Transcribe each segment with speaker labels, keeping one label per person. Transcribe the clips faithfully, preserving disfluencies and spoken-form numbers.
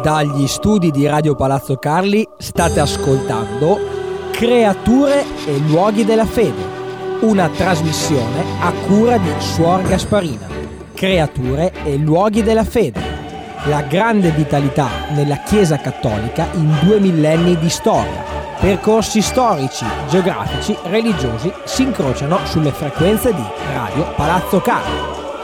Speaker 1: Dagli studi di Radio Palazzo Carli state ascoltando Creature e luoghi della fede, una trasmissione a cura di Suor Gasparina. Creature e luoghi della fede, la grande vitalità nella Chiesa Cattolica in due millenni di storia. Percorsi storici, geografici, religiosi si incrociano sulle frequenze di Radio Palazzo Carli.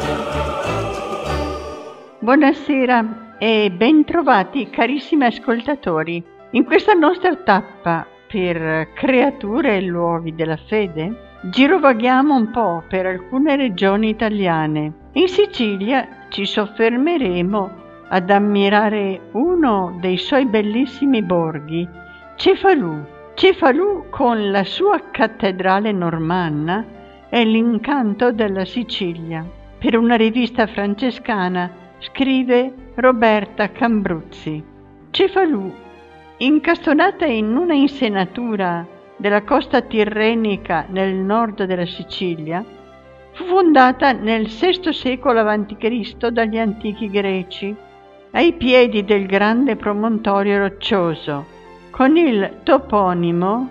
Speaker 2: Buonasera e ben trovati carissimi ascoltatori. In questa nostra tappa per Creature e luoghi della fede girovaghiamo un po' per alcune regioni italiane. In Sicilia ci soffermeremo ad ammirare uno dei suoi bellissimi borghi, Cefalù. Cefalù, con la sua cattedrale normanna, è l'incanto della Sicilia. Per una rivista francescana scrive Roberta Cambruzzi. Cefalù, incastonata in una insenatura della costa tirrenica nel nord della Sicilia, fu fondata nel sesto secolo avanti Cristo dagli antichi greci, ai piedi del grande promontorio roccioso, con il toponimo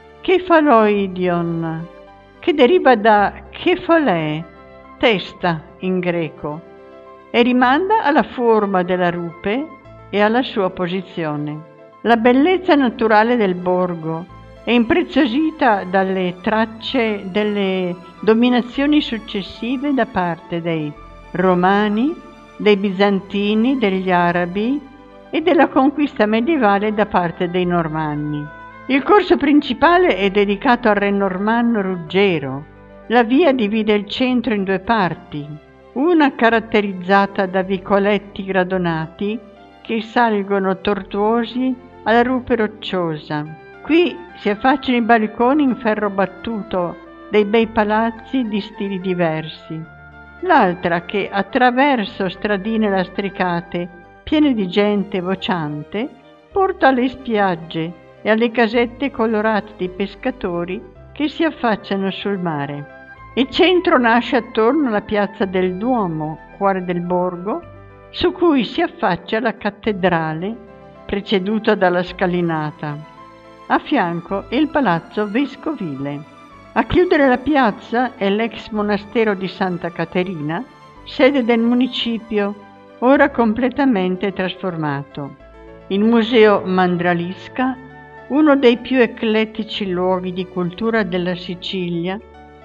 Speaker 2: Kefaloidion, che deriva da Kephalē, testa in greco, e rimanda alla forma della rupe e alla sua posizione. La bellezza naturale del borgo è impreziosita dalle tracce delle dominazioni successive da parte dei Romani, dei Bizantini, degli Arabi e della conquista medievale da parte dei Normanni. Il corso principale è dedicato al re normanno Ruggero. La via divide il centro in due parti, una caratterizzata da vicoletti gradonati che salgono tortuosi alla rupe rocciosa. Qui si affacciano i balconi in ferro battuto dei bei palazzi di stili diversi. L'altra, che attraverso stradine lastricate piene di gente vociante, porta alle spiagge e alle casette colorate di pescatori che si affacciano sul mare. Il centro nasce attorno alla piazza del Duomo, cuore del borgo, su cui si affaccia la cattedrale, preceduta dalla scalinata. A fianco il palazzo vescovile. A chiudere la piazza è l'ex monastero di Santa Caterina, sede del municipio, ora completamente trasformato. Il Museo Mandralisca, uno dei più eclettici luoghi di cultura della Sicilia,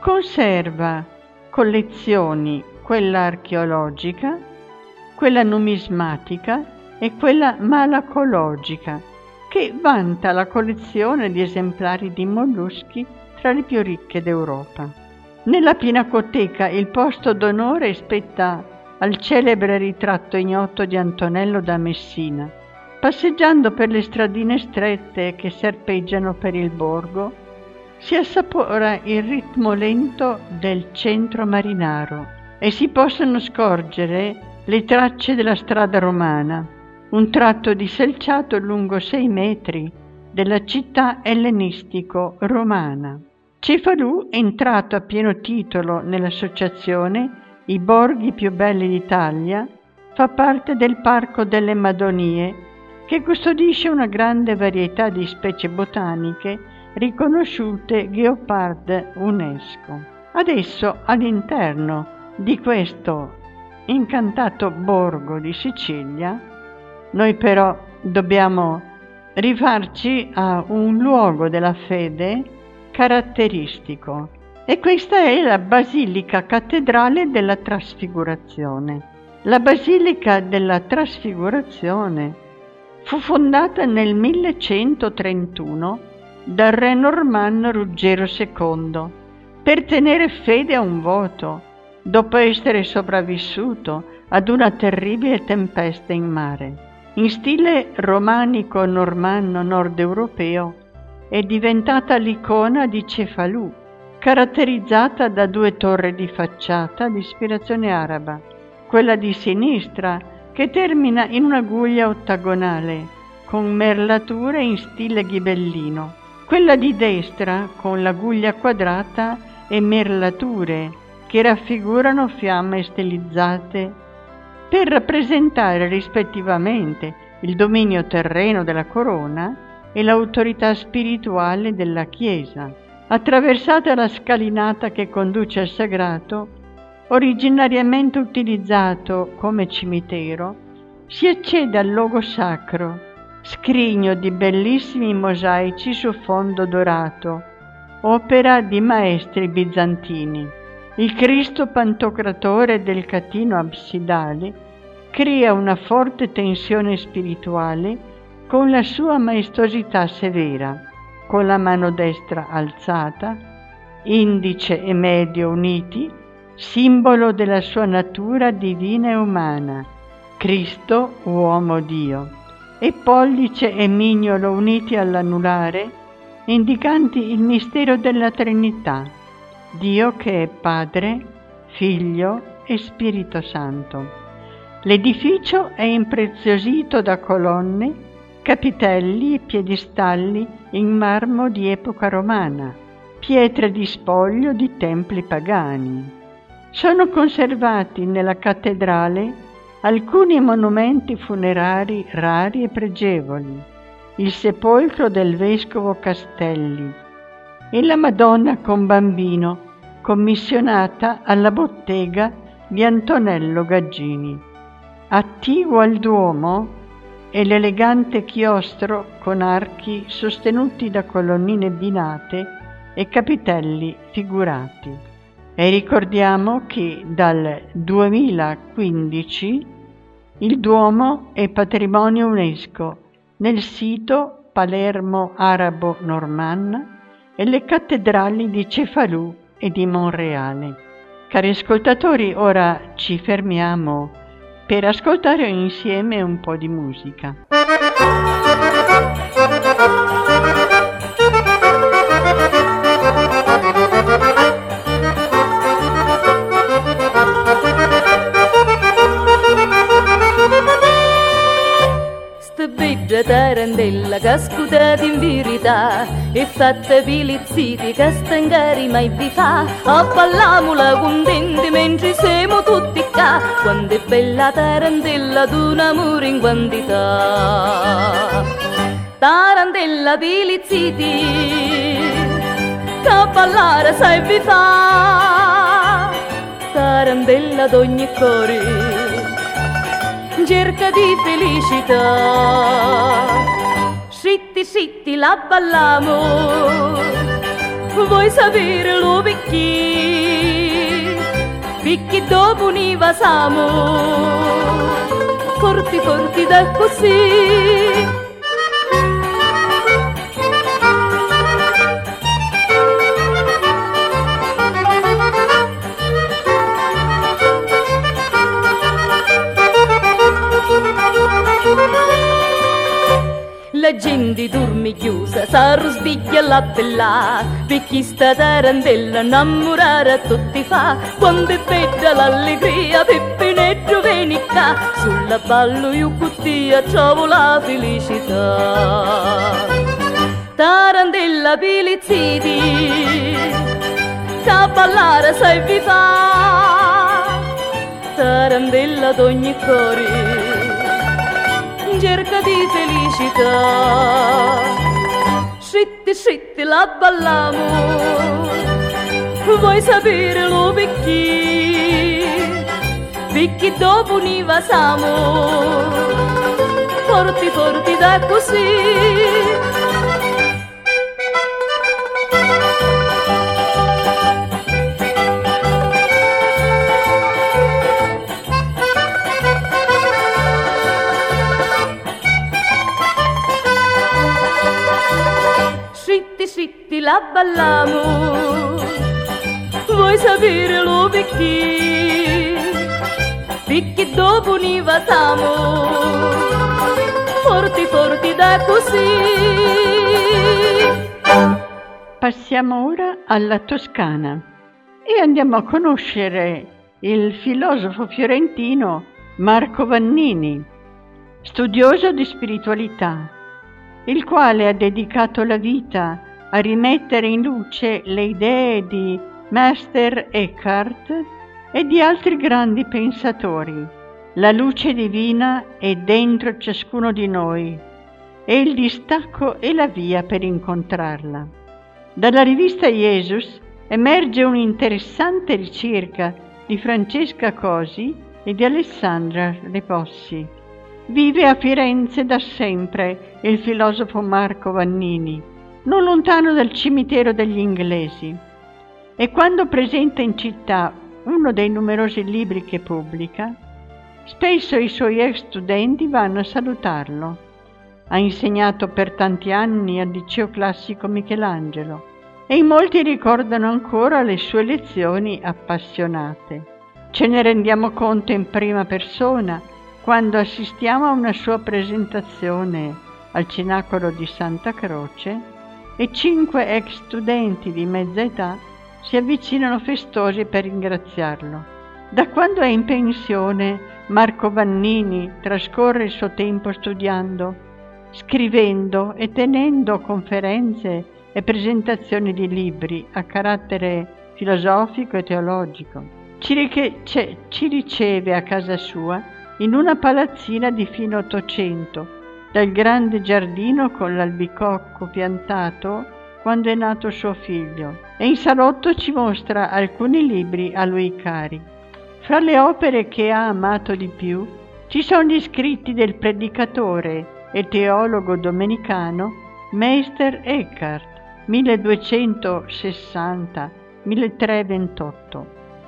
Speaker 2: conserva collezioni, quella archeologica, quella numismatica e quella malacologica, che vanta la collezione di esemplari di molluschi tra le più ricche d'Europa. Nella Pinacoteca il posto d'onore spetta al celebre ritratto ignoto di Antonello da Messina. Passeggiando per le stradine strette che serpeggiano per il borgo, si assapora il ritmo lento del centro marinaro e si possono scorgere le tracce della strada romana, un tratto di selciato lungo sei metri della città ellenistico-romana. Cefalù, entrato a pieno titolo nell'associazione I Borghi più belli d'Italia, fa parte del Parco delle Madonie, che custodisce una grande varietà di specie botaniche riconosciute Geopard UNESCO. Adesso, all'interno di questo incantato borgo di Sicilia, noi però dobbiamo rifarci a un luogo della fede caratteristico, e questa è la Basilica Cattedrale della Trasfigurazione. La Basilica della Trasfigurazione fu fondata nel millecentotrentuno dal re normanno Ruggero secondo per tenere fede a un voto, dopo essere sopravvissuto ad una terribile tempesta in mare. In stile romanico normanno nord europeo è diventata l'icona di Cefalù, caratterizzata da due torri di facciata di ispirazione araba, quella di sinistra che termina in una guglia ottagonale con merlature in stile ghibellino, quella di destra con la guglia quadrata e merlature che raffigurano fiamme stilizzate per rappresentare rispettivamente il dominio terreno della corona e l'autorità spirituale della Chiesa. Attraversata la scalinata che conduce al sagrato, originariamente utilizzato come cimitero, si accede al logo sacro, scrigno di bellissimi mosaici su fondo dorato, opera di maestri bizantini. Il Cristo Pantocratore del catino absidale crea una forte tensione spirituale con la sua maestosità severa, con la mano destra alzata, indice e medio uniti, simbolo della sua natura divina e umana, Cristo uomo Dio, e pollice e mignolo uniti all'anulare, indicanti il mistero della Trinità, Dio che è Padre, Figlio e Spirito Santo. L'edificio è impreziosito da colonne, capitelli e piedistalli in marmo di epoca romana, pietre di spoglio di templi pagani. Sono conservati nella cattedrale alcuni monumenti funerari rari e pregevoli, il sepolcro del vescovo Castelli e la Madonna con Bambino, commissionata alla bottega di Antonello Gaggini. Attiguo al Duomo è l'elegante chiostro con archi sostenuti da colonnine binate e capitelli figurati. E ricordiamo che dal duemilaquindici il Duomo è patrimonio UNESCO nel sito Palermo Arabo Normanna e le cattedrali di Cefalù e di Monreale. Cari ascoltatori, ora ci fermiamo per ascoltare insieme un po' di musica.
Speaker 3: Sta bella tarantella che scudata in verità e fatta pilizziti che stangari mai vi fa, a ballamula contenti mentre siamo tutti qua, quando è bella tarantella d'un amore in quantità. Tarantella pilizziti che ballare sai vi fa, tarantella d'ogni cuore cerca di felicità. Scitti scitti la ballamo, vuoi sapere lo perché? Perché dopo ne vasamo, forti forti da così. La gente dorme chiusa, sa rusbiglia la bella, perché sta tarantella innamorare a tutti fa. Quando è bella l'allegria, Peppinetto vieni qua, sulla ballo io cuttia trovo la felicità. Tarantella pilizziti, che ballare sai vi fa, tarantella d'ogni cuore cerca di felicità. Scitti scitti la ballamo, vuoi sapere lo perché? Perché dopo ne vasamo, forti forti da così. Scitti la ballamo, vuoi sapere lo perché? Perché dopo ne vasamo, forti forti da così.
Speaker 2: Passiamo ora alla Toscana e andiamo a conoscere il filosofo fiorentino Marco Vannini, studioso di spiritualità, il quale ha dedicato la vita a rimettere in luce le idee di Meister Eckhart e di altri grandi pensatori, La luce divina è dentro ciascuno di noi e il distacco è la via per incontrarla. Dalla rivista Jesus emerge un'interessante ricerca di Francesca Cosi e di Alessandra Repossi. Vive a Firenze da sempre il filosofo Marco Vannini, non lontano dal cimitero degli inglesi, e quando presenta in città uno dei numerosi libri che pubblica, spesso i suoi ex studenti vanno a salutarlo. Ha insegnato per tanti anni al liceo classico Michelangelo e in molti ricordano ancora le sue lezioni appassionate. Ce ne rendiamo conto in prima persona quando assistiamo a una sua presentazione al Cenacolo di Santa Croce e cinque ex studenti di mezza età si avvicinano festosi per ringraziarlo. Da quando è in pensione, Marco Vannini trascorre il suo tempo studiando, scrivendo e tenendo conferenze e presentazioni di libri a carattere filosofico e teologico. Ci, riche- c- ci riceve a casa sua in una palazzina di fine Ottocento, dal grande giardino con l'albicocco piantato quando è nato suo figlio, e in salotto ci mostra alcuni libri a lui cari. Fra le opere che ha amato di più ci sono gli scritti del predicatore e teologo domenicano Meister Eckhart, milleduecentosessanta milletrecentoventotto,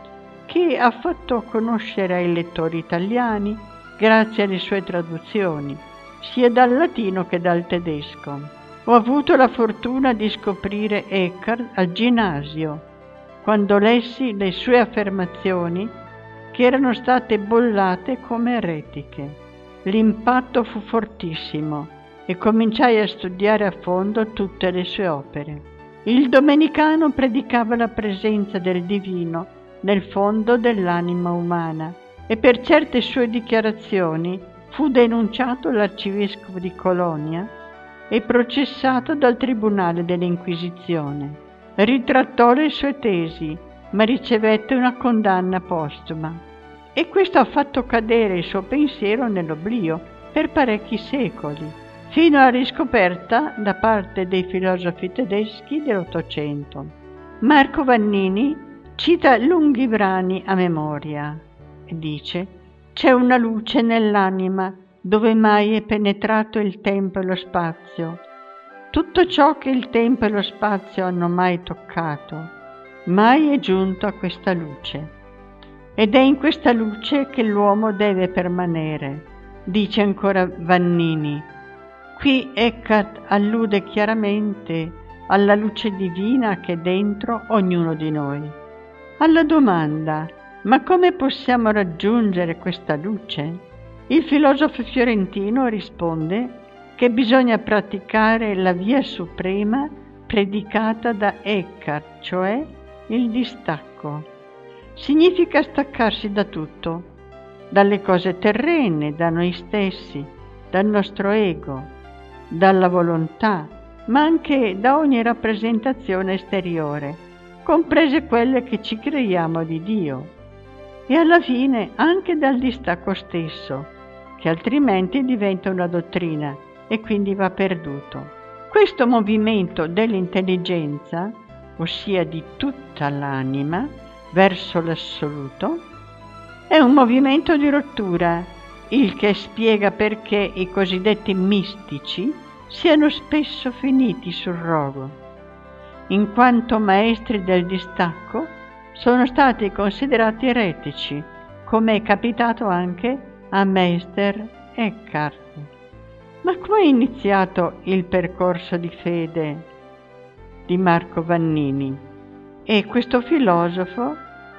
Speaker 2: che ha fatto conoscere ai lettori italiani grazie alle sue traduzioni, sia dal latino che dal tedesco. Ho avuto la fortuna di scoprire Eckhart al ginnasio, quando lessi le sue affermazioni che erano state bollate come eretiche. L'impatto fu fortissimo e cominciai a studiare a fondo tutte le sue opere. Il domenicano predicava la presenza del divino nel fondo dell'anima umana e per certe sue dichiarazioni fu denunciato l'arcivescovo di Colonia e processato dal tribunale dell'Inquisizione. Ritrattò le sue tesi, ma ricevette una condanna postuma, e questo ha fatto cadere il suo pensiero nell'oblio per parecchi secoli, fino alla riscoperta da parte dei filosofi tedeschi dell'Ottocento. Marco Vannini cita lunghi brani a memoria e dice: «C'è una luce nell'anima dove mai è penetrato il tempo e lo spazio. Tutto ciò che il tempo e lo spazio hanno mai toccato mai è giunto a questa luce. Ed è in questa luce che l'uomo deve permanere», dice ancora Vannini. Qui Eckhart allude chiaramente alla luce divina che è dentro ognuno di noi. Alla domanda: ma come possiamo raggiungere questa luce? Il filosofo fiorentino risponde che bisogna praticare la via suprema predicata da Eckhart, cioè il distacco. Significa staccarsi da tutto, dalle cose terrene, da noi stessi, dal nostro ego, dalla volontà, ma anche da ogni rappresentazione esteriore, comprese quelle che ci creiamo di Dio, e alla fine anche dal distacco stesso, che altrimenti diventa una dottrina e quindi va perduto. Questo movimento dell'intelligenza, ossia di tutta l'anima, verso l'assoluto, è un movimento di rottura, il che spiega perché i cosiddetti mistici siano spesso finiti sul rogo, in quanto maestri del distacco sono stati considerati eretici, come è capitato anche a Meister Eckhart. Ma come è iniziato il percorso di fede di Marco Vannini? E questo filosofo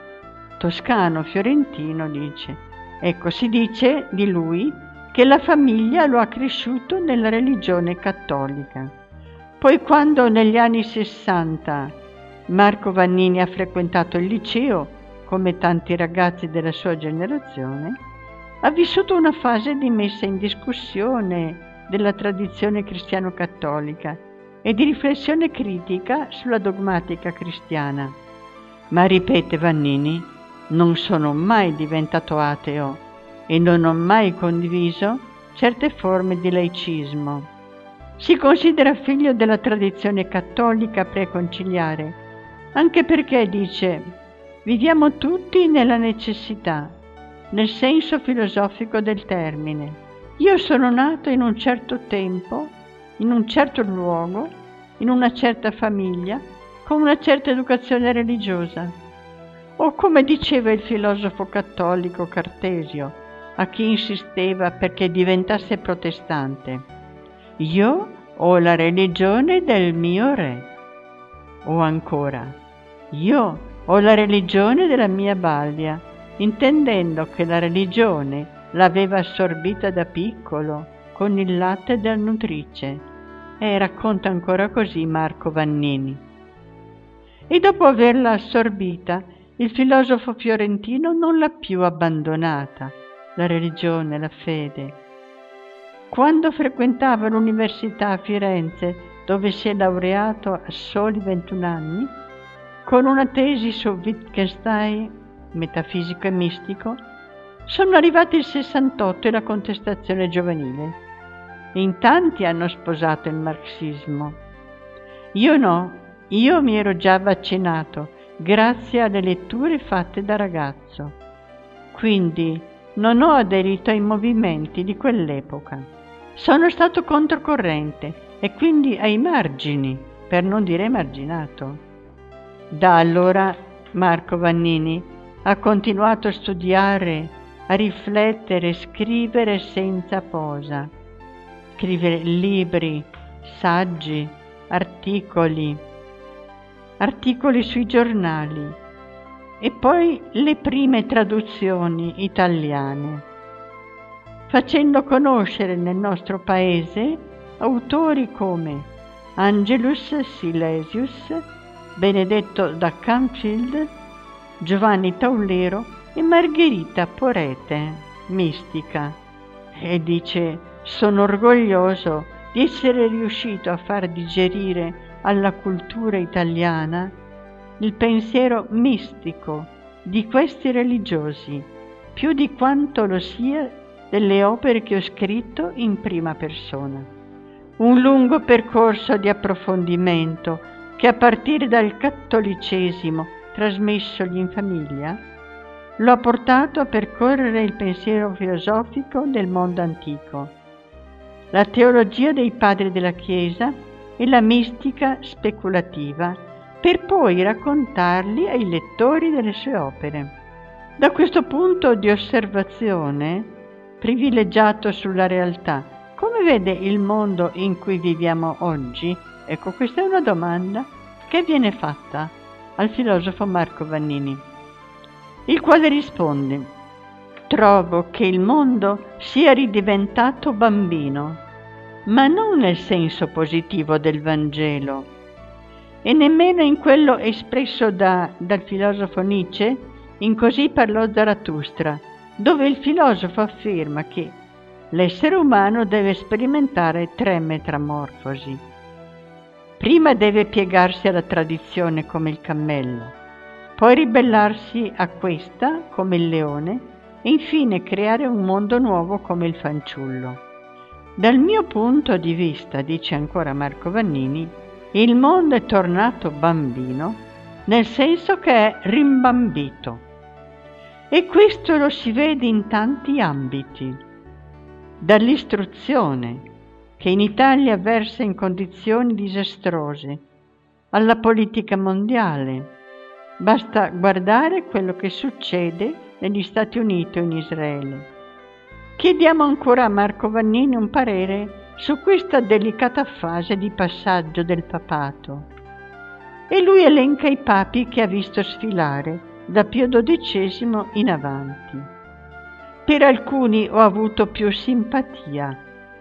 Speaker 2: toscano-fiorentino dice, ecco, si dice di lui che la famiglia lo ha cresciuto nella religione cattolica. Poi quando negli anni sessanta Marco Vannini ha frequentato il liceo, come tanti ragazzi della sua generazione, ha vissuto una fase di messa in discussione della tradizione cristiano-cattolica e di riflessione critica sulla dogmatica cristiana. Ma ripete Vannini, non sono mai diventato ateo, e non ho mai condiviso certe forme di laicismo. Si considera figlio della tradizione cattolica preconciliare, anche perché, dice, viviamo tutti nella necessità, nel senso filosofico del termine. Io sono nato in un certo tempo, in un certo luogo, in una certa famiglia, con una certa educazione religiosa. O come diceva il filosofo cattolico Cartesio, a chi insisteva perché diventasse protestante: io ho la religione del mio re. O ancora, io ho la religione della mia balia, intendendo che la religione l'aveva assorbita da piccolo con il latte della nutrice. E racconta ancora così Marco Vannini. E dopo averla assorbita, il filosofo fiorentino non l'ha più abbandonata, la religione, la fede. Quando frequentava l'università a Firenze, dove si è laureato a soli ventuno anni, con una tesi su Wittgenstein, metafisico e mistico, sono arrivati il sessantotto e la contestazione giovanile. In tanti hanno sposato il marxismo. Io no, io mi ero già vaccinato grazie alle letture fatte da ragazzo. Quindi non ho aderito ai movimenti di quell'epoca. Sono stato controcorrente e quindi ai margini, per non dire emarginato. Da allora Marco Vannini ha continuato a studiare, a riflettere, scrivere senza posa. Scrivere libri, saggi, articoli, articoli sui giornali e poi le prime traduzioni italiane, facendo conoscere nel nostro paese autori come Angelus Silesius, Benedetto da Canfield, Giovanni Taulero e Margherita Porete, mistica. E dice: sono orgoglioso di essere riuscito a far digerire alla cultura italiana il pensiero mistico di questi religiosi, più di quanto lo sia delle opere che ho scritto in prima persona. Un lungo percorso di approfondimento che a partire dal cattolicesimo trasmessogli in famiglia lo ha portato a percorrere il pensiero filosofico del mondo antico, la teologia dei padri della Chiesa e la mistica speculativa, per poi raccontarli ai lettori delle sue opere. Da questo punto di osservazione, privilegiato sulla realtà, come vede il mondo in cui viviamo oggi? Ecco, questa è una domanda che viene fatta al filosofo Marco Vannini, il quale risponde: trovo che il mondo sia ridiventato bambino, ma non nel senso positivo del Vangelo e nemmeno in quello espresso da, dal filosofo Nietzsche in Così parlò Zarathustra, dove il filosofo afferma che l'essere umano deve sperimentare tre metamorfosi. Prima deve piegarsi alla tradizione come il cammello, poi ribellarsi a questa come il leone e infine creare un mondo nuovo come il fanciullo. Dal mio punto di vista, dice ancora Marco Vannini, il mondo è tornato bambino nel senso che è rimbambito. E questo lo si vede in tanti ambiti, dall'istruzione, che in Italia versa in condizioni disastrose, alla politica mondiale. Basta guardare quello che succede negli Stati Uniti o in Israele. Chiediamo ancora a Marco Vannini un parere su questa delicata fase di passaggio del papato. E lui elenca i papi che ha visto sfilare da Pio dodicesimo in avanti. Per alcuni ho avuto più simpatia,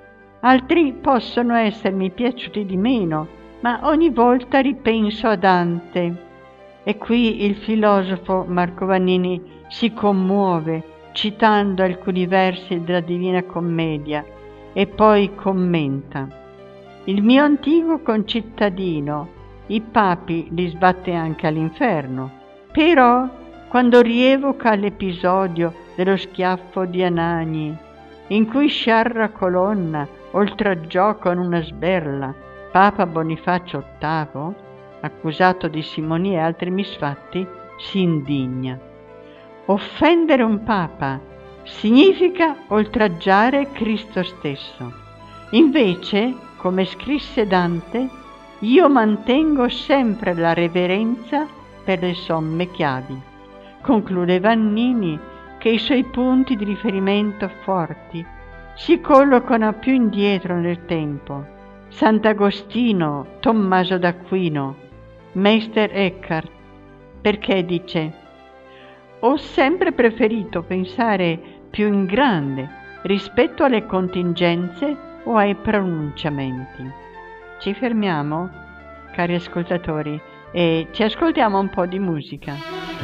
Speaker 2: altri possono essermi piaciuti di meno, ma ogni volta ripenso a Dante. E qui il filosofo Marco Vannini si commuove citando alcuni versi della Divina Commedia e poi commenta: il mio antico concittadino i papi li sbatte anche all'inferno, però quando rievoca l'episodio dello schiaffo di Anagni, in cui Sciarra Colonna oltraggiò con una sberla Papa Bonifacio ottavo, accusato di simonia e altri misfatti, si indigna. Offendere un Papa significa oltraggiare Cristo stesso. Invece, come scrisse Dante, io mantengo sempre la reverenza per le somme chiavi. Conclude Vannini che i suoi punti di riferimento forti si collocano più indietro nel tempo. Sant'Agostino, Tommaso d'Aquino, Meister Eckhart, perché dice: ho sempre preferito pensare più in grande rispetto alle contingenze o ai pronunciamenti. Ci fermiamo, cari ascoltatori, e ci ascoltiamo un po' di musica.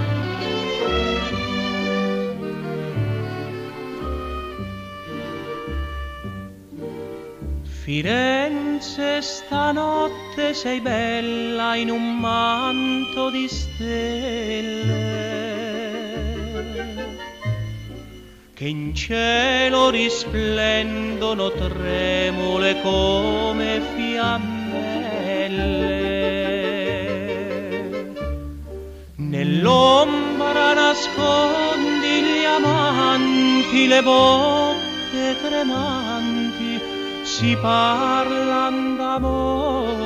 Speaker 4: Firenze, stanotte sei bella in un manto di stelle che in cielo risplendono tremule come fiammelle. Nell'ombra nascondi gli amanti, le bocche tremanti si parlan d'amor.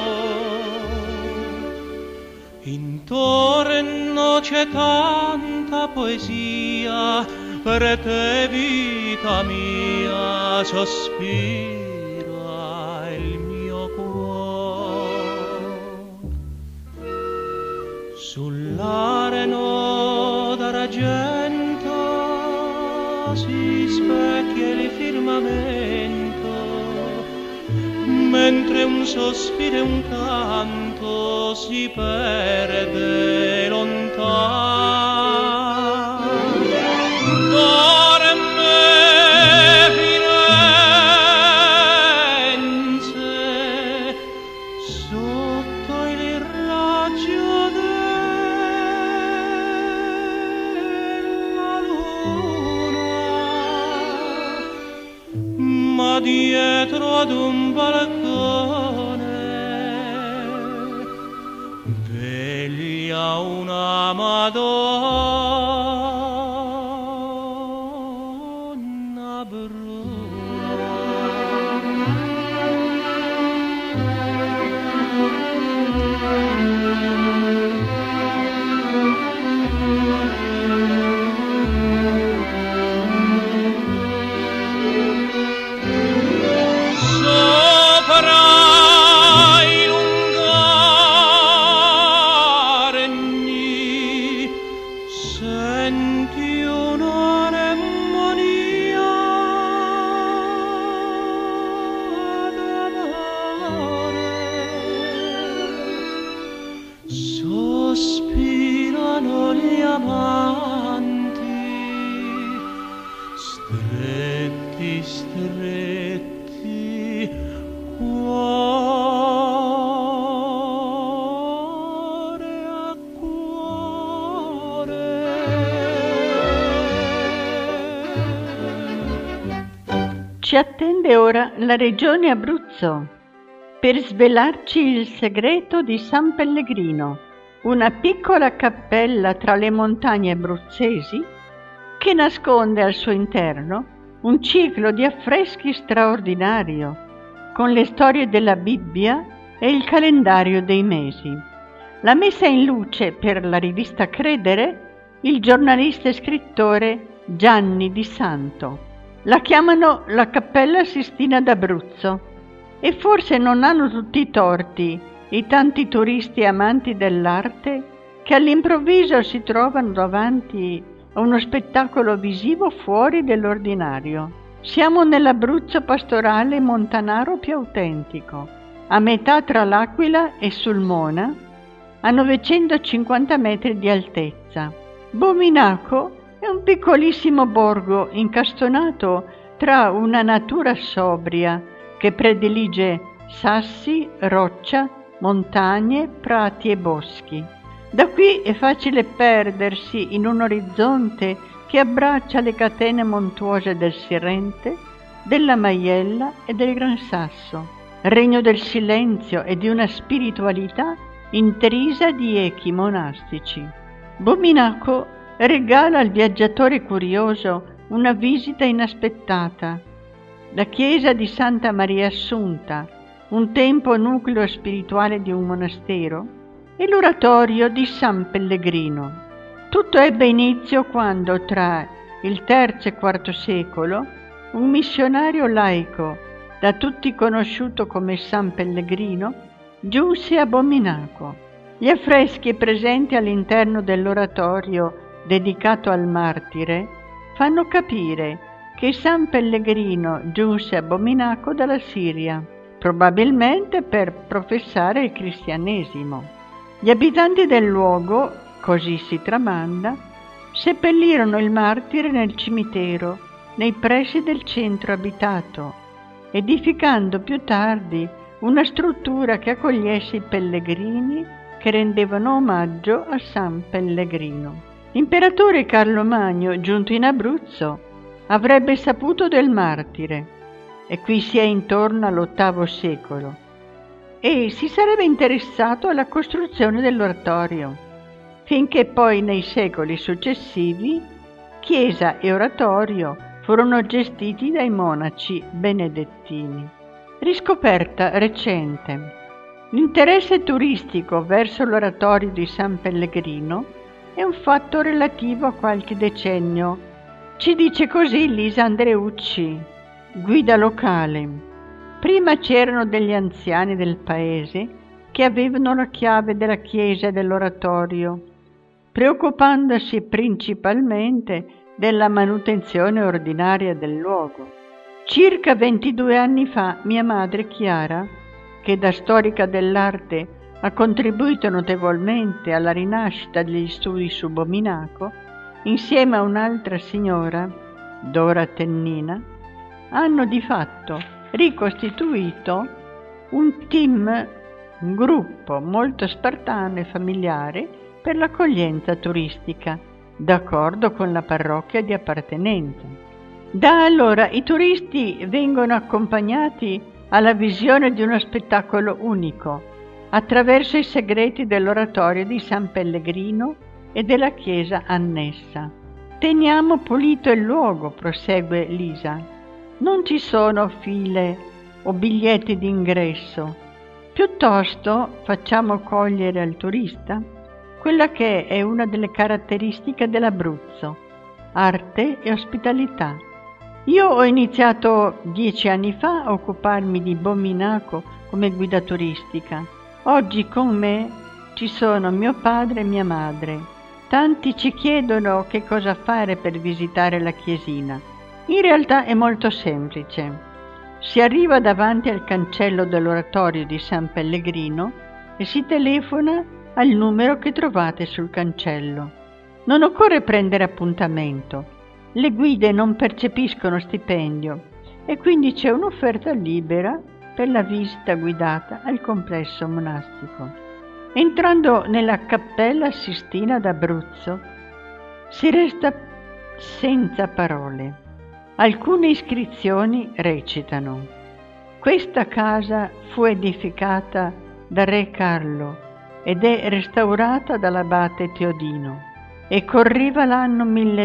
Speaker 4: Intorno c'è tanta poesia, per te vita mia sospira il mio cuore. Sull'areno d'argento si specchia il firmamento, mentre un sospiro e un canto si perde lontano. Dorme Firenze sotto il raggio della luna, ma dietro ad un balcone veglia una Madonna bruna. Sopra i lungarni senti un'anemonia d'amore. Sospirano gli amanti, stretti, stretti, cuore a cuore.
Speaker 2: Ci attende ora la regione Abruzzo per svelarci il segreto di San Pellegrino, una piccola cappella tra le montagne abruzzesi che nasconde al suo interno un ciclo di affreschi straordinario con le storie della Bibbia e il calendario dei mesi. L'ha messa in luce per la rivista Credere il giornalista e scrittore Gianni Di Santo. La chiamano la Cappella Sistina d'Abruzzo e forse non hanno tutti i torti i tanti turisti amanti dell'arte che all'improvviso si trovano davanti a uno spettacolo visivo fuori dell'ordinario. Siamo nell'Abruzzo pastorale montanaro più autentico, a metà tra l'Aquila e Sulmona, a novecentocinquanta metri di altezza. Bominaco è un piccolissimo borgo incastonato tra una natura sobria che predilige sassi, roccia, montagne, prati e boschi. Da qui è facile perdersi in un orizzonte che abbraccia le catene montuose del Sirente, della Maiella e del Gran Sasso, regno del silenzio e di una spiritualità intrisa di echi monastici. Bominaco regala al viaggiatore curioso una visita inaspettata. La chiesa di Santa Maria Assunta, un tempo nucleo spirituale di un monastero, e l'oratorio di San Pellegrino. Tutto ebbe inizio quando, tra il terzo e quarto secolo, un missionario laico, da tutti conosciuto come San Pellegrino, giunse a Bominaco. Gli affreschi presenti all'interno dell'oratorio dedicato al martire fanno capire che San Pellegrino giunse a Bominaco dalla Siria, probabilmente per professare il cristianesimo. Gli abitanti del luogo, così si tramanda, seppellirono il martire nel cimitero, nei pressi del centro abitato, edificando più tardi una struttura che accogliesse i pellegrini che rendevano omaggio a San Pellegrino. L'imperatore Carlo Magno, giunto in Abruzzo, avrebbe saputo del martire, e qui si è intorno all'ottavo secolo, e si sarebbe interessato alla costruzione dell'oratorio, finché poi nei secoli successivi chiesa e oratorio furono gestiti dai monaci benedettini. Riscoperta recente. L'interesse turistico verso l'oratorio di San Pellegrino è un fatto relativo a qualche decennio. Ci dice così Lisa Andreucci, guida locale. Prima c'erano degli anziani del paese che avevano la chiave della chiesa e dell'oratorio, preoccupandosi principalmente della manutenzione ordinaria del luogo. Circa ventidue anni fa mia madre Chiara, che da storica dell'arte ha contribuito notevolmente alla rinascita degli studi su Bominaco, insieme a un'altra signora, Dora Tennina, hanno di fatto ricostituito un team, un gruppo molto spartano e familiare per l'accoglienza turistica, d'accordo con la parrocchia di appartenenza. Da allora i turisti vengono accompagnati alla visione di uno spettacolo unico, attraverso i segreti dell'oratorio di San Pellegrino e della chiesa annessa. Teniamo pulito il luogo, prosegue Lisa. Non ci sono file o biglietti d'ingresso. Piuttosto facciamo cogliere al turista quella che è una delle caratteristiche dell'Abruzzo: arte e ospitalità. Io ho iniziato dieci anni fa a occuparmi di Bominaco come guida turistica. Oggi con me ci sono mio padre e mia madre. Tanti ci chiedono che cosa fare per visitare la chiesina. In realtà è molto semplice. Si arriva davanti al cancello dell'oratorio di San Pellegrino e si telefona al numero che trovate sul cancello. Non occorre prendere appuntamento. Le guide non percepiscono stipendio e quindi c'è un'offerta libera per la visita guidata al complesso monastico. Entrando nella Cappella Sistina d'Abruzzo si resta senza parole. Alcune iscrizioni recitano: questa casa fu edificata da re Carlo ed è restaurata dall'abate Teodino e corriva l'anno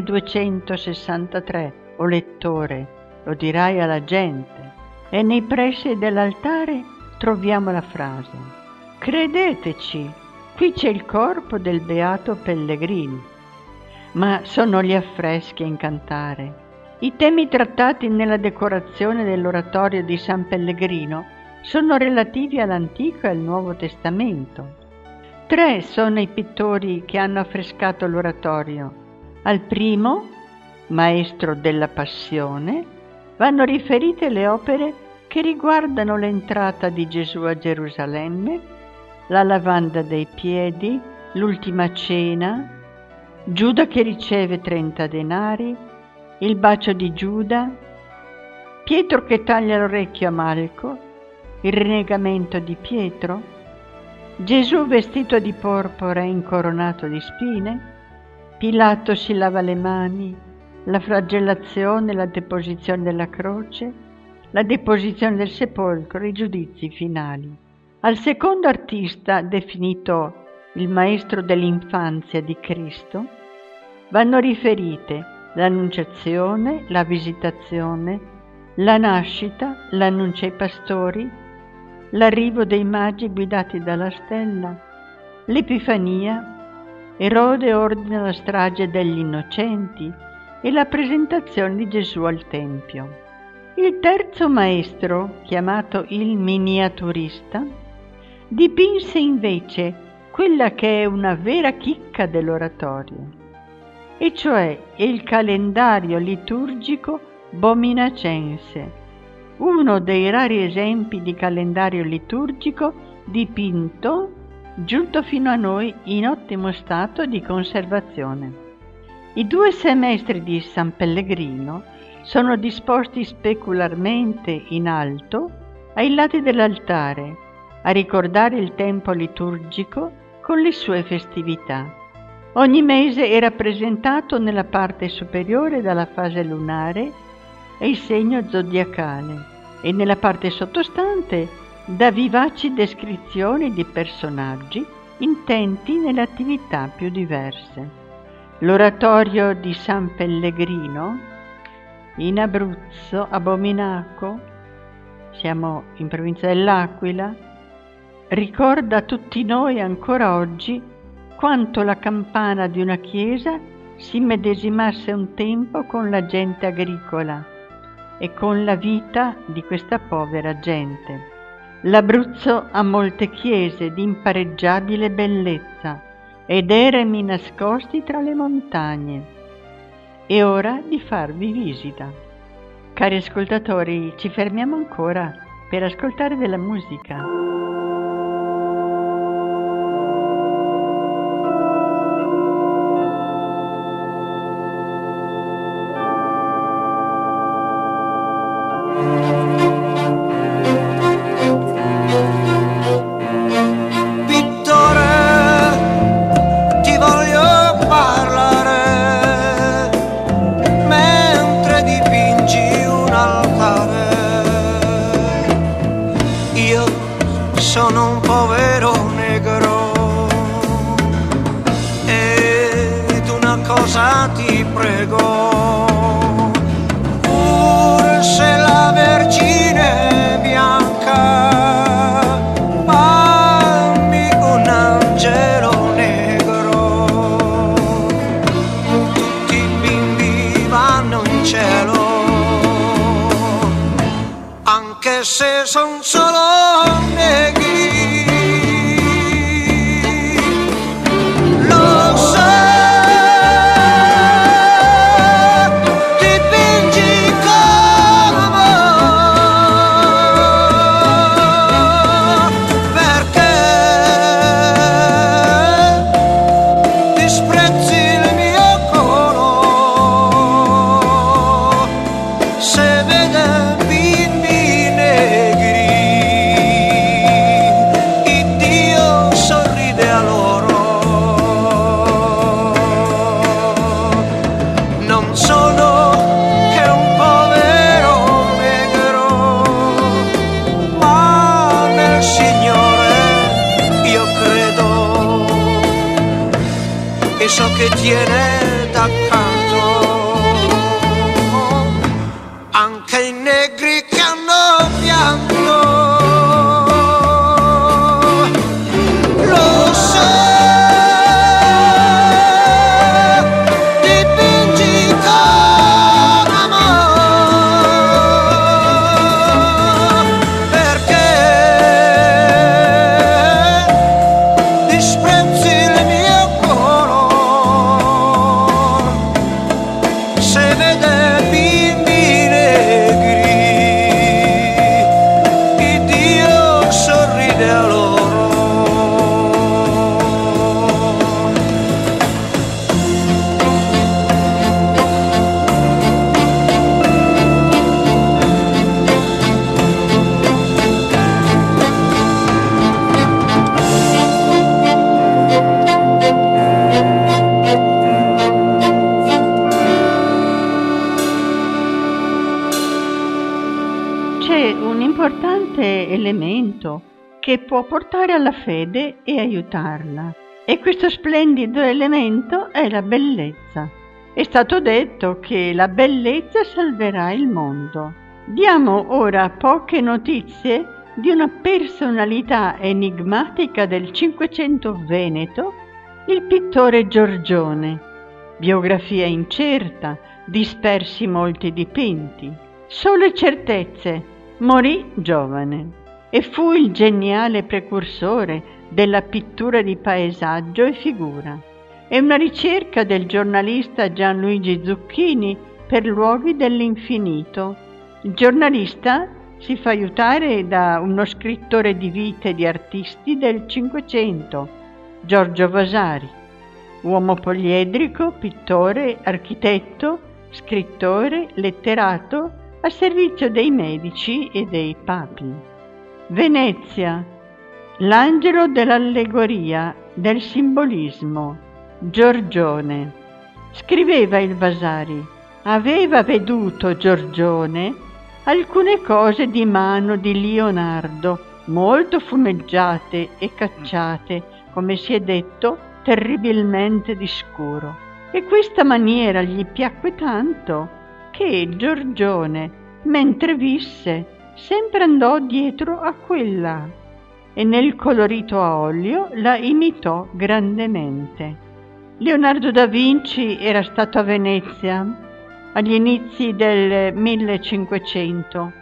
Speaker 2: milleduecentosessantatré, o lettore, lo dirai alla gente, e nei pressi dell'altare troviamo la frase: credeteci, qui c'è il corpo del beato Pellegrini. Ma sono gli affreschi a incantare. I temi trattati nella decorazione dell'oratorio di San Pellegrino sono relativi all'Antico e al Nuovo Testamento. Tre sono i pittori che hanno affrescato l'oratorio. Al primo, maestro della Passione, vanno riferite le opere che riguardano l'entrata di Gesù a Gerusalemme, la lavanda dei piedi, l'ultima cena, Giuda che riceve trenta denari, il bacio di Giuda, Pietro che taglia l'orecchio a Malco, il rinnegamento di Pietro, Gesù vestito di porpora e incoronato di spine, Pilato si lava le mani, la flagellazione, la deposizione della croce, la deposizione del sepolcro, i giudizi finali. Al secondo artista, definito il maestro dell'infanzia di Cristo, vanno riferite l'annunciazione, la visitazione, la nascita, l'annuncio ai pastori, l'arrivo dei magi guidati dalla stella, l'Epifania, Erode ordina la strage degli innocenti e la presentazione di Gesù al Tempio. Il terzo maestro, chiamato il miniaturista, dipinse invece quella che è una vera chicca dell'oratorio, e cioè il calendario liturgico bominacense, uno dei rari esempi di calendario liturgico dipinto giunto fino a noi in ottimo stato di conservazione. I due semestri di San Pellegrino sono disposti specularmente in alto ai lati dell'altare, a ricordare il tempo liturgico con le sue festività. Ogni mese è rappresentato nella parte superiore dalla fase lunare e il segno zodiacale, e nella parte sottostante da vivaci descrizioni di personaggi intenti nelle attività più diverse. L'oratorio di San Pellegrino in Abruzzo, a Bominaco, siamo in provincia dell'Aquila, ricorda a tutti noi ancora oggi quanto la campana di una chiesa si medesimasse un tempo con la gente agricola e con la vita di questa povera gente. L'Abruzzo ha molte chiese di impareggiabile bellezza ed eremi nascosti tra le montagne. È ora di farvi visita. Cari ascoltatori, ci fermiamo ancora per ascoltare della musica.
Speaker 5: Sono un povero negro ed una cosa ti prego, pur se la Vergine bianca, fammi un angelo negro. Tutti i bimbi vanno in cielo, anche se son solo negri. So che tiene d'accanto anche i negri che hanno pianto. Lo so, dipingi con amore, perché disprezzi il mio colore.
Speaker 2: elemento che può portare alla fede e aiutarla. E questo splendido elemento è la bellezza. È stato detto che la bellezza salverà il mondo. Diamo ora poche notizie di una personalità enigmatica del Cinquecento veneto, il pittore Giorgione. Biografia incerta, dispersi molti dipinti. Sole certezze, morì giovane e fu il geniale precursore della pittura di paesaggio e figura. È una ricerca del giornalista Gianluigi Zucchini per Luoghi dell'infinito. Il giornalista si fa aiutare da uno scrittore di vite di artisti del Cinquecento, Giorgio Vasari, uomo poliedrico, pittore, architetto, scrittore, letterato, a servizio dei medici e dei papi. Venezia, l'angelo dell'allegoria, del simbolismo, Giorgione. Scriveva il Vasari: aveva veduto Giorgione alcune cose di mano di Leonardo, molto fumeggiate e cacciate, come si è detto, terribilmente di scuro. E questa maniera gli piacque tanto che Giorgione, mentre visse, sempre andò dietro a quella e nel colorito a olio la imitò grandemente. Leonardo da Vinci era stato a Venezia agli inizi del millecinquecento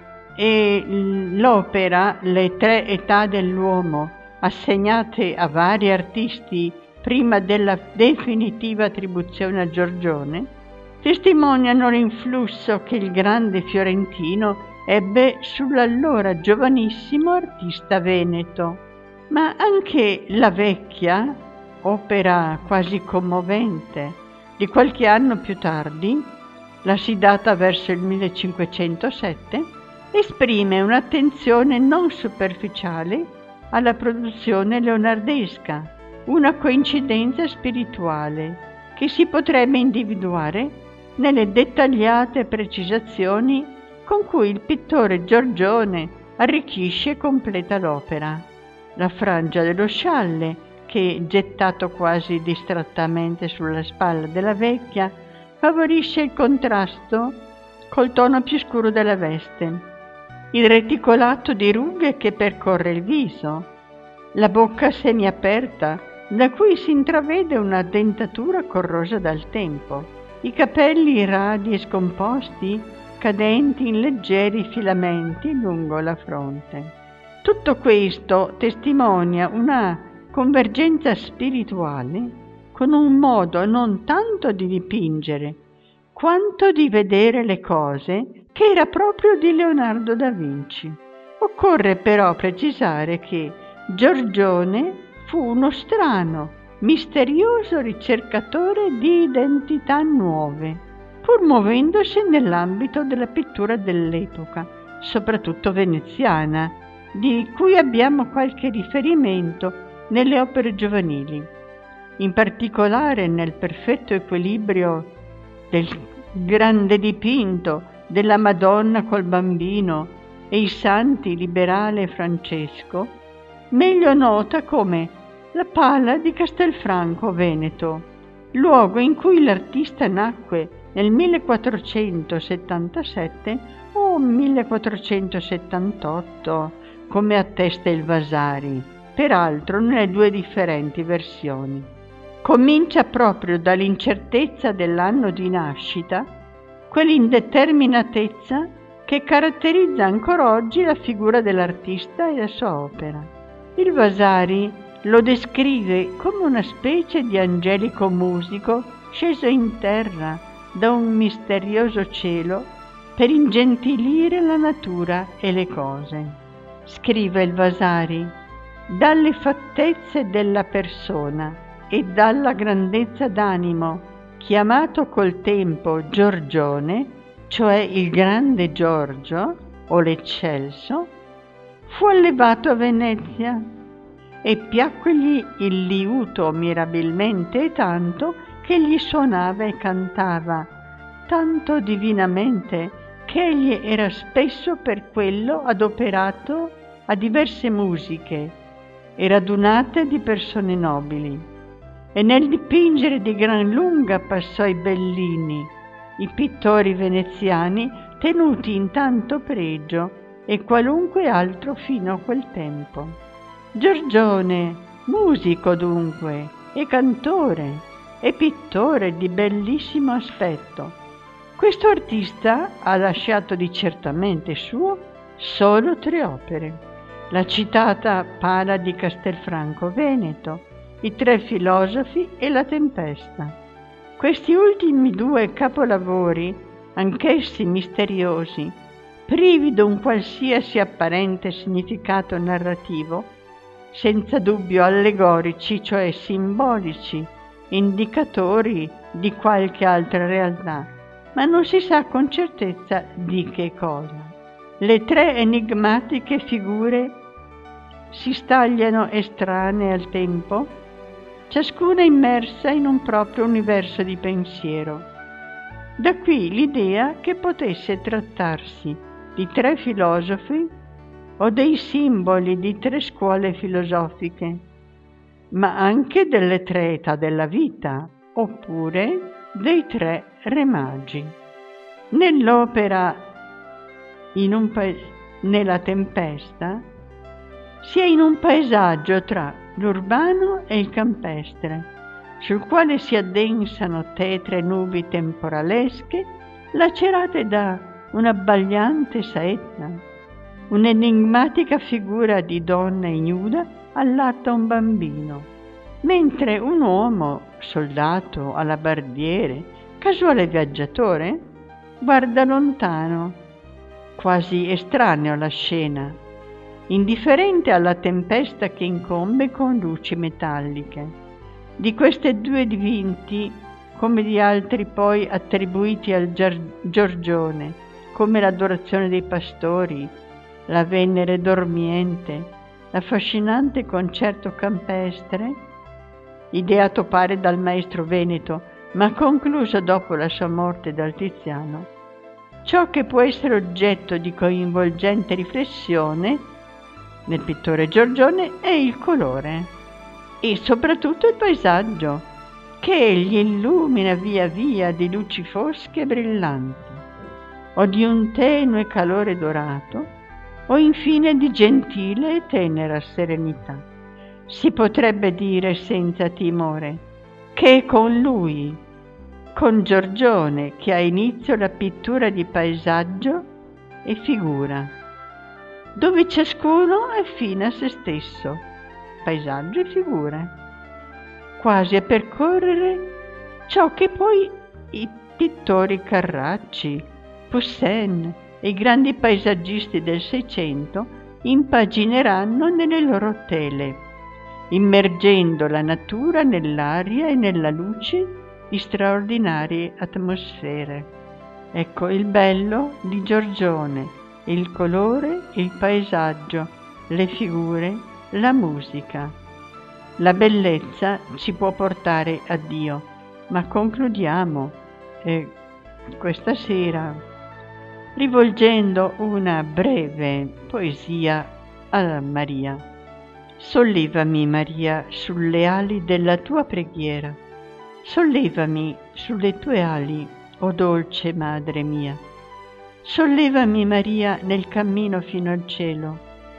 Speaker 2: e l'opera Le tre età dell'uomo, assegnate a vari artisti prima della definitiva attribuzione a Giorgione, testimoniano l'influsso che il grande fiorentino ebbe sull'allora giovanissimo artista veneto. Ma anche La Vecchia, opera quasi commovente di qualche anno più tardi, la si data verso il millecinquecentosette, esprime un'attenzione non superficiale alla produzione leonardesca, una coincidenza spirituale che si potrebbe individuare nelle dettagliate precisazioni con cui il pittore Giorgione arricchisce e completa l'opera. La frangia dello scialle, che, gettato quasi distrattamente sulla spalla della vecchia, favorisce il contrasto col tono più scuro della veste. Il reticolato di rughe che percorre il viso, la bocca semiaperta, da cui si intravede una dentatura corrosa dal tempo, i capelli radi e scomposti, cadenti in leggeri filamenti lungo la fronte. Tutto questo testimonia una convergenza spirituale con un modo non tanto di dipingere quanto di vedere le cose che era proprio di Leonardo da Vinci. Occorre però precisare che Giorgione fu uno strano, misterioso ricercatore di identità nuove, pur muovendosi nell'ambito della pittura dell'epoca, soprattutto veneziana, di cui abbiamo qualche riferimento nelle opere giovanili, in particolare nel perfetto equilibrio del grande dipinto della Madonna col Bambino e i Santi Liberale e Francesco, meglio nota come la Pala di Castelfranco Veneto, luogo in cui l'artista nacque nel millequattrocentosettantasette o millequattrocentosettantotto, come attesta il Vasari, peraltro nelle due differenti versioni. Comincia proprio dall'incertezza dell'anno di nascita, quell'indeterminatezza che caratterizza ancora oggi la figura dell'artista e la sua opera. Il Vasari lo descrive come una specie di angelico musico sceso in terra da un misterioso cielo per ingentilire la natura e le cose. Scrive il Vasari: dalle fattezze della persona e dalla grandezza d'animo, chiamato col tempo Giorgione, cioè il grande Giorgio o l'eccelso, fu allevato a Venezia e piacquegli il liuto mirabilmente e tanto che egli suonava e cantava tanto divinamente che egli era spesso per quello adoperato a diverse musiche e radunate di persone nobili, e nel dipingere di gran lunga passò i Bellini, i pittori veneziani tenuti in tanto pregio e qualunque altro fino a quel tempo. Giorgione, musico dunque, e cantore, e pittore di bellissimo aspetto. Questo artista ha lasciato di certamente suo solo tre opere: la citata Pala di Castelfranco Veneto, i Tre filosofi e la Tempesta. Questi ultimi due capolavori, anch'essi misteriosi, privi d'un qualsiasi apparente significato narrativo, senza dubbio allegorici, cioè simbolici, indicatori di qualche altra realtà, ma non si sa con certezza di che cosa. Le tre enigmatiche figure si stagliano estranee al tempo, ciascuna immersa in un proprio universo di pensiero. Da qui l'idea che potesse trattarsi di tre filosofi o dei simboli di tre scuole filosofiche, ma anche delle tre età della vita, oppure dei tre re magi. Nell'opera in un pa- nella Tempesta si è in un paesaggio tra l'urbano e il campestre, sul quale si addensano tetre nubi temporalesche lacerate da un'abbagliante saetta. Un'enigmatica figura di donna ignuda allatta un bambino, mentre un uomo, soldato, alabardiere, casuale viaggiatore, guarda lontano, quasi estraneo alla scena, indifferente alla tempesta che incombe con luci metalliche. Di queste due dipinti, come di altri poi attribuiti al Giorgione, come l'adorazione dei pastori, la Venere dormiente, l'affascinante concerto campestre, ideato pare dal maestro veneto, ma concluso dopo la sua morte dal Tiziano, ciò che può essere oggetto di coinvolgente riflessione nel pittore Giorgione è il colore e soprattutto il paesaggio, che egli illumina via via di luci fosche e brillanti, o di un tenue calore dorato, o infine di gentile e tenera serenità. Si potrebbe dire senza timore che è con lui, con Giorgione, che ha inizio la pittura di paesaggio e figura, dove ciascuno è fine a se stesso, paesaggio e figura, quasi a percorrere ciò che poi i pittori Carracci, Poussin e i grandi paesaggisti del Seicento impagineranno nelle loro tele, immergendo la natura nell'aria e nella luce di straordinarie atmosfere. Ecco il bello di Giorgione, il colore, il paesaggio, le figure, la musica. La bellezza ci può portare a Dio, ma concludiamo eh, questa sera rivolgendo una breve poesia a Maria. Sollevami, Maria, sulle ali della tua preghiera. Sollevami sulle tue ali, o dolce Madre mia. Sollevami, Maria, nel cammino fino al cielo.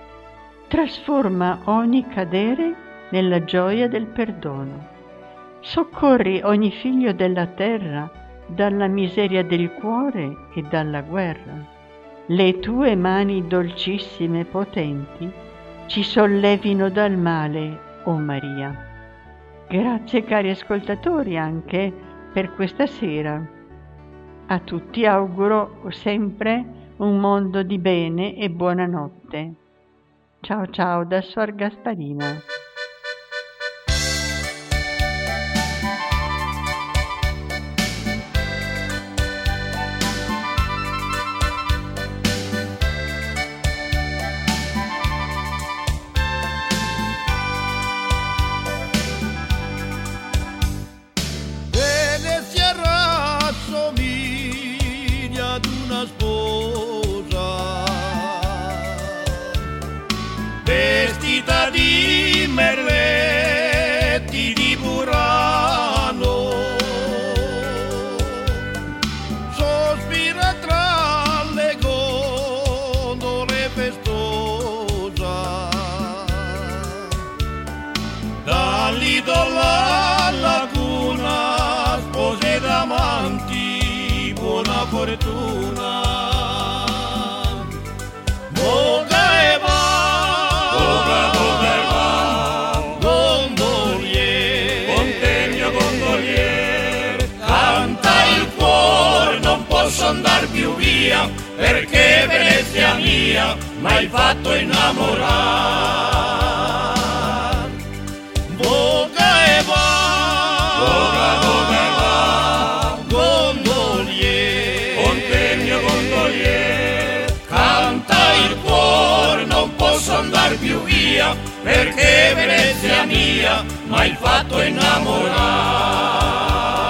Speaker 2: Trasforma ogni cadere nella gioia del perdono. Soccorri ogni figlio della terra dalla miseria del cuore e dalla guerra. Le tue mani dolcissime e potenti ci sollevino dal male, o Maria. Grazie cari ascoltatori anche per questa sera. A tutti auguro sempre un mondo di bene e buonanotte. Ciao ciao da Suor Gasparina.
Speaker 4: fortuna. Boga e va, boga, boga e va, gondolier, contegno gondolier, canta il cuore, non posso andar più via, perché Venezia mia m'hai fatto innamorar. Boga e va, boga, boga e va, gondolier, contegno gondolier, canta il cuore, non posso andar più via, perché Venezia mia m'hai fatto innamorar.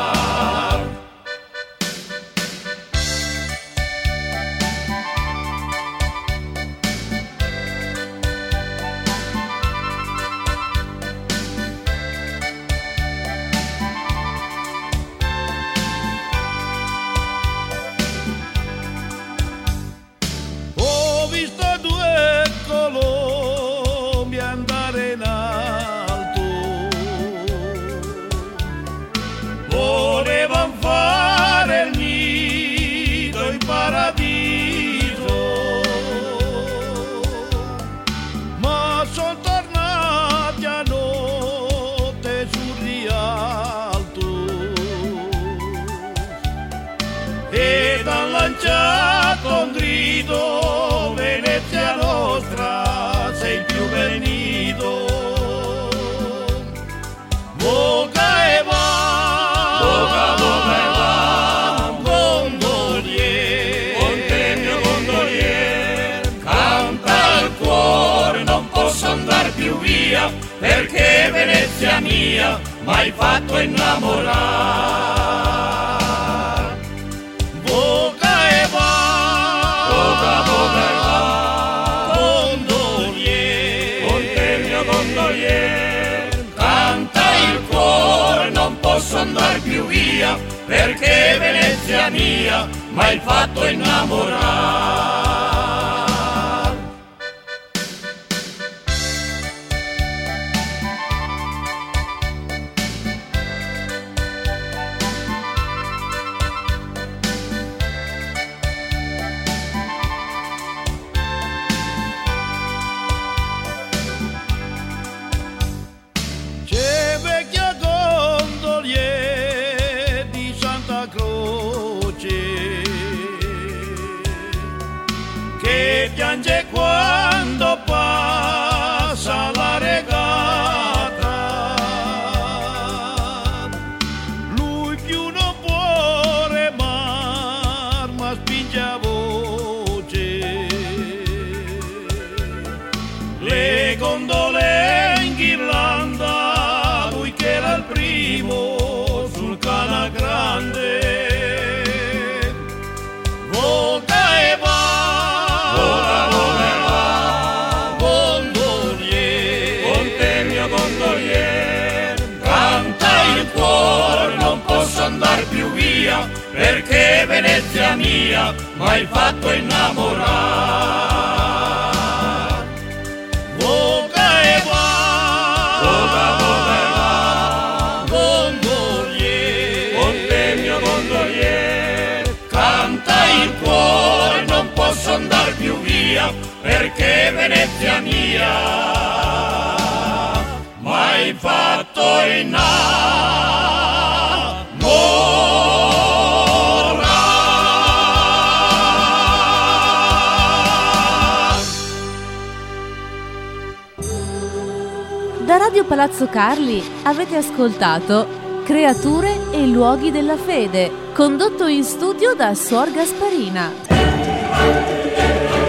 Speaker 4: Con grido, Venezia nostra, sei il più benito. Boga e va, boga, boga e va, gondolier, contegno gondolier, canta il cuore, non posso andar più via, perché Venezia mia m'hai fatto innamorare. Canta il cuore, non posso andar più via, perché Venezia mia m'hai fatto innamorare. Piange quando passa la regata, lui più non può remar, ma spinge a voce. Le gondole in ghirlanda, lui che era il primo sul Cana Grande. Voga e va, andar più via, perché Venezia mia m'hai fatto innamorare. Voga e va, voga, voga e va, gondolier, contegno gondolier, canta il cuore, non posso andar più via, perché Venezia mia m'hai fatto innamorare.
Speaker 3: Da Radio Palazzo Carli avete ascoltato Creature e luoghi della fede, condotto in studio da Suor Gasparina.